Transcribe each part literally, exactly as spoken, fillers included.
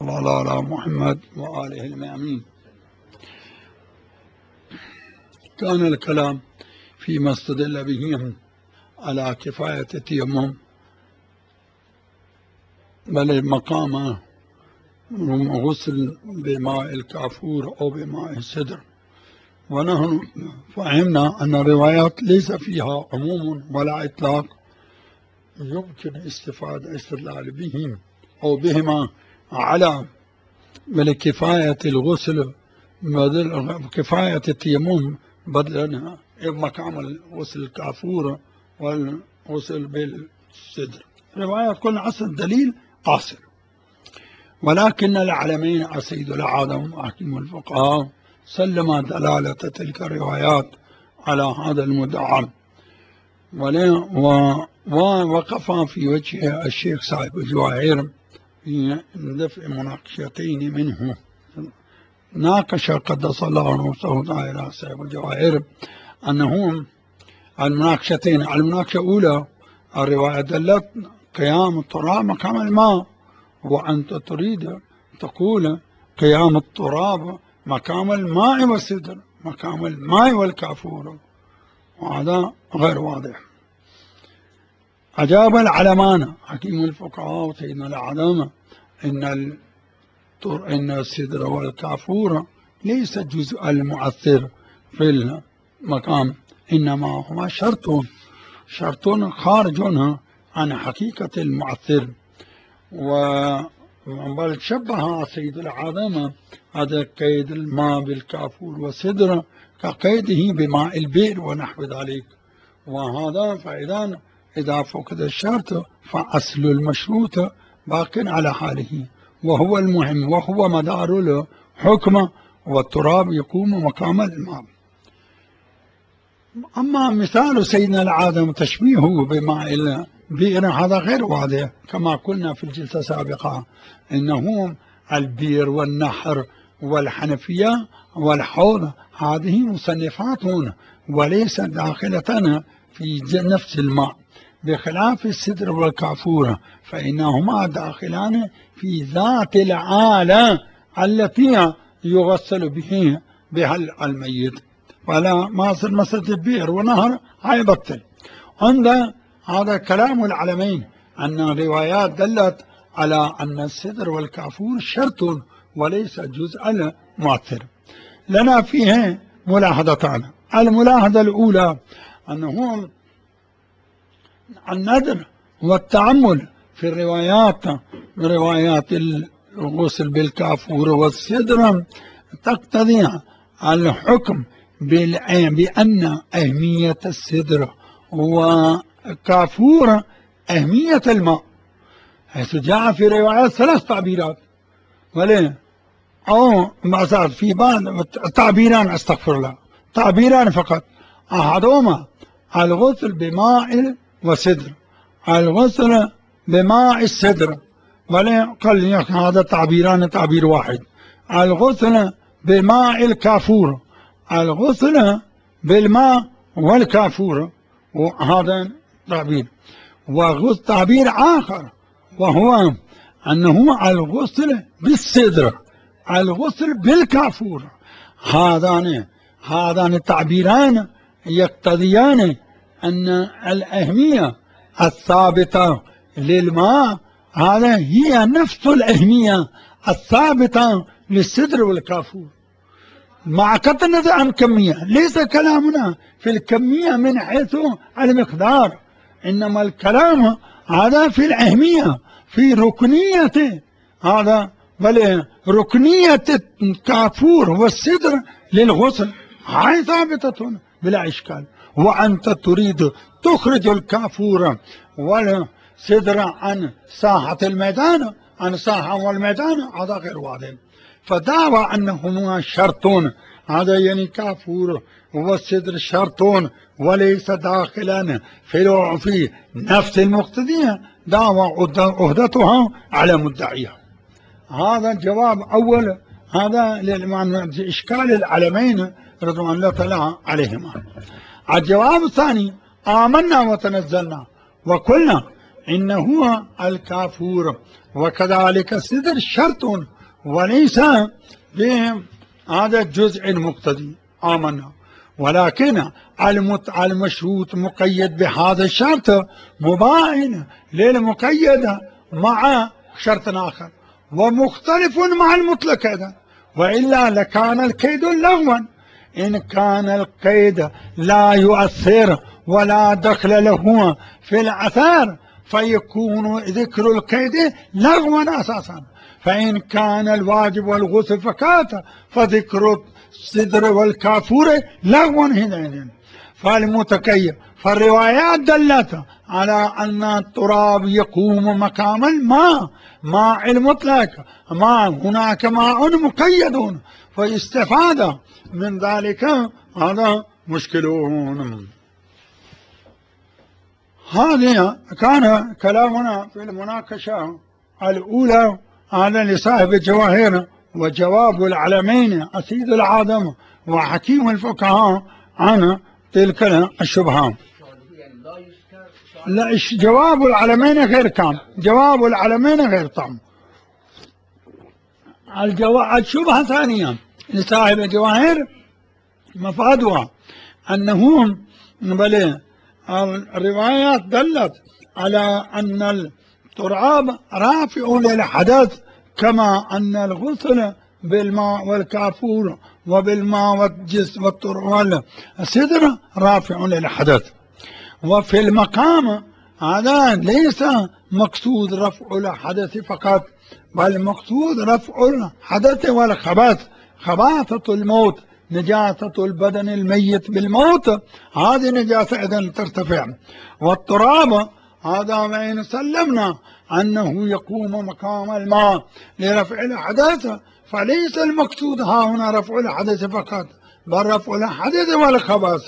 وعلى على محمد وآله المأمين. كان الكلام فيما استدل به على كفاية التيمم، بل مقام غسل بماء الكافور أو بماء السدر. ونحن فهمنا أن الروايات ليس فيها عموم ولا إطلاق يمكن استفادة استدلال بهم أو بهما على بل كفاية الغسل بدل كفاية التيمم بدلنا مقام الغسل الكافور والغسل بالسدر. روايات كل عصر دليل قاصر، ولكن العلمين سيد العالم وحكيم الفقهاء سلم دلالة تلك الروايات على هذا المدعى، ووقف في وجه الشيخ صاحب الجواهر في دفع مناقشتين منه. ناقش قدس الله نفسه تعالى صاحب الجواهر أنهم المناقشتين، المناقشة الأولى الرواية دلت قيام التراب مقام الماء، وأنت تريد تقول قيام التراب مقام الماء والسدر، مقام الماء والكافور، وهذا غير واضح. أجاب العلمان حكيم الفقهاء سيدنا العلامة إن إن السدر والكافور ليس جزء المؤثر في المقام، إنما هما شرط شرط خارج عن حقيقة المؤثر. بل شبه سيد العالم هذا قيد الماء بالكافور والسدر كقيده بماء البئر ونحو ذلك، وهذا فإذا إذا فقد الشرط فأصل المشروط باق على حاله، وهو المهم وهو مدار الحكم، والتراب يقوم مقام الماء. أما مثال سيدنا العالم تشبيهه بماء البئر هذا غير واضح، كما قلنا في الجلسة السابقة إنه البئر والنهر والحنفية والحوض هذه مصنفات وليس داخلة في نفس الماء، بخلاف السدر والكافور فإنهما داخلان في ذات الآلة التي يغسل به بها الميت، ولا ما يصير مسألة البئر ونهر هاي بطل. عند هذا كلام العلمين أن الروايات دلت على أن السدر والكافور شرط وليس جزء مؤثر. لنا فيه ملاحظتان. الملاحظة الأولى أنه النذر والتأمل في الروايات روايات الغسل بالكافور والسدر تقتضي الحكم بأن أهمية السدر وكافور أهمية الماء، حيث جاء في روايات ثلاث تعبيرات، وليه أو ما صار في بعض تعبيران استغفر الله تعبيران فقط، أحدهما الغسل بماء وسدر، الغسل بماء السدر، وليه قال هذا تعبيران تعبير واحد، الغسل بماء الكافور، الغسل بالماء والكافور، وهذا تعبير. وغسل تعبير آخر وهو أنه الغسل بالسدر، الغسل بالكافور. هذان هذان التعبيران يقتضيان أن الأهمية الثابتة للماء هذا هي نفس الأهمية الثابتة للسدر والكافور، مع قطع النظر عن كمية. ليس كلامنا في الكمية من حيث المقدار، إنما الكلام هذا في الأهمية، في ركنية هذا، بل ركنية الكافور والسدر للغسل هاي ثابتة بلا إشكال. وأنت تريد تخرج الكافور والسدر عن ساحة الميدان، عن ساحة والميدان، هذا غير واضح. فدعوى أنهما شرطون، هذا يعني كافور والسدر شرطون وليس داخلا في في نفس المقتضية، دعوى عهدتها على مدعيها. هذا جواب أول، هذا لإشكال العلمين رضوان الله تعالى عليهما. الجواب الثاني آمنا وتنزلنا وقلنا إنه الكافور وكذلك السدر شرط وليس بهذا الجزء المقتضي آمنا، ولكن المشروط مقيد بهذا الشرط مباين للمقيد مع شرط آخر ومختلف مع المطلق أيضا، وإلا لكان القيد لغوا. إن كان القيد لا يؤثر ولا دخل له في الأثر فيكون ذكر القيد لغوا أساسا. فإن كان الواجب والغسل فقط فذكر الصدر والكافور لغوا هنا. فالمتكيف فالروايات دلت على أن التراب يقوم مقام الماء ماء المطلق، ما هناك ماء مقيد، فاستفاد من ذلك هذا مشكلون. هذه كان كلامنا في المناقشة الأولى على لصاحب الجواهر وجواب العلمين أسيد العادم وحكيم الفقهاء عن تلك الشبهات. لا، جواب العلمين غير تام، جواب العلمين غير تام. الشبهة ثانية لصاحب الجواهر مفادها أنه بل الروايات دلت على أن التراب رافع للحدث كما أن الغسل بالماء والكافور وبالماء والجسم والتراب والسدر رافع للحدث. وفي المقام هذا ليس مقصود رفع الحدث فقط، بل مقصود رفع الحدث والخبث، خباثة الموت نجاسة البدن الميت بالموت، هذه نجاسة إذن ترتفع. والتراب هذا وإن سلمنا أنه يقوم مقام الماء لرفع الحدث، فليس المقصود ها هنا رفع الحدث فقط، بل رفع الحدث والخبث.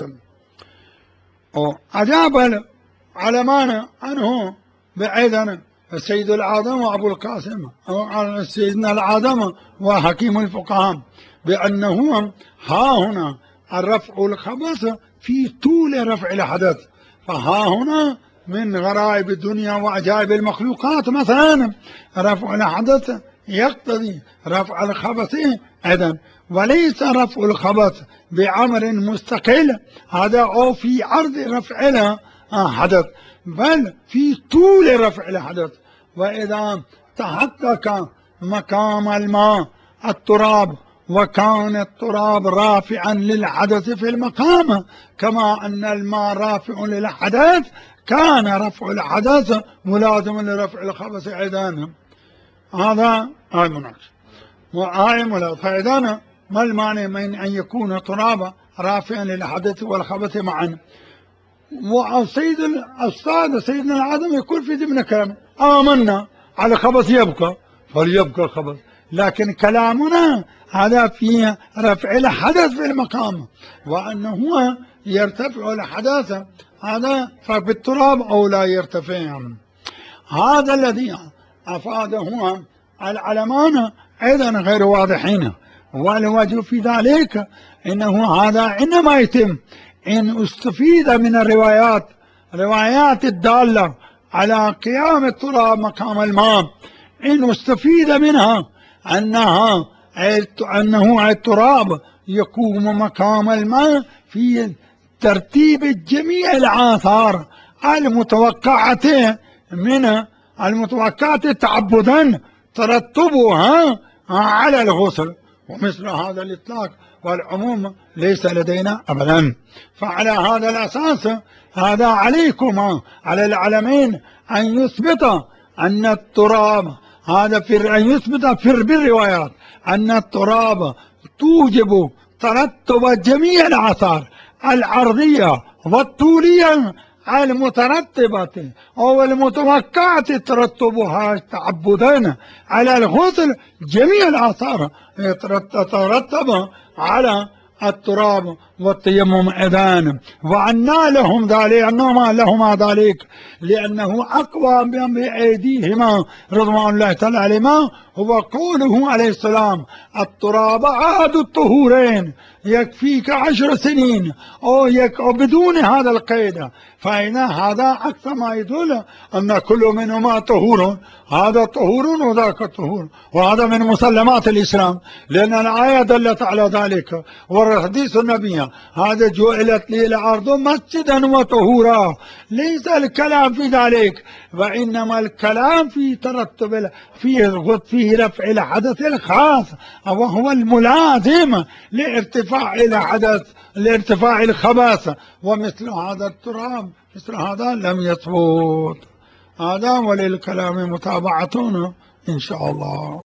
أجاب العلمان عنه بعيدا السيد العادم وأبو القاسم سيدنا العادم وحكيم الفقهاء بأنه ها هنا الرفع الخبث في طول رفع الحدث. فها هنا من غرائب الدنيا وعجائب المخلوقات مثلا رفع الحدث يقتضي رفع الخبث أيضا، وليس رفع الخبث بعمر مستقل هذا أو في عرض رفع الحدث، بل في طول رفع الحدث. وإذا تحقق مقام الماء التراب وكان التراب رافعا للحدث في المقام كما أن الماء رافع للحدث، كان رفع الحدث ملازما لرفع الخبث أيضا. هذا هاي مناقشة وهاي ملازم. فإذا ما المعنى من أن يكون التراب رافعا للحدث والخبث معا؟ والسيد الأستاذ سيدنا العادم يقول في ضمن كلام آمنا على الخبث يبقى فليبقى الخبث، لكن كلامنا هذا في رفع الحدث في المقام، وأنه يرتفع الحدث هذا فبالتراب أو لا يرتفع. هذا الذي أفاده العلمان أيضا غير واضحين، والوجه في ذلك إنه هذا إنما يتم إن استفيد من الروايات روايات الدالة على قيام التراب مقام الماء، إن استفيد منها أنها أنه التراب يقوم مقام الماء في ترتيب جميع الآثار المتوقعة من المتوقعة تعبدا ترتبها على الغسل، ومثل هذا الإطلاق والعموم ليس لدينا أبدا. فعلى هذا الأساس هذا عليكم على العلمين أن يثبت أن التراب هذا في أن يثبت في بالروايات أن التراب توجب ترتب جميع الآثار العرضية والطولية المترتبة أو المتوقعة ترتبها تعبدا على الغسل، جميع الآثار تترتب على التراب والتيمم إذن، وأنى لهم ذلك، أنهما لهما ذلك لأنه أقوى بأيديهما رضوان الله تعالى عليهما هو قوله عليه السلام: التراب عاد الطهورين، يكفيك عشر سنين أو, يك أو بدون هذا القيد. فإن هذا أكثر ما يدل أن كل منهما طهور، هذا طهور وذاك طهور، وهذا من مسلمات الإسلام، لأن الآية دلت على ذلك والحديث النبي: هذا جعلت لي الأرض مسجدا وطهورا. ليس الكلام في ذلك، وإنما الكلام في ترتب فيه فيه رفع الحدث الخاص وهو الملازم لارتفاع الحدث، لارتفاع الخبث، ومثل هذا التراب مثل هذا لم يثبت. هذا وللكلام متابعتنا إن شاء الله.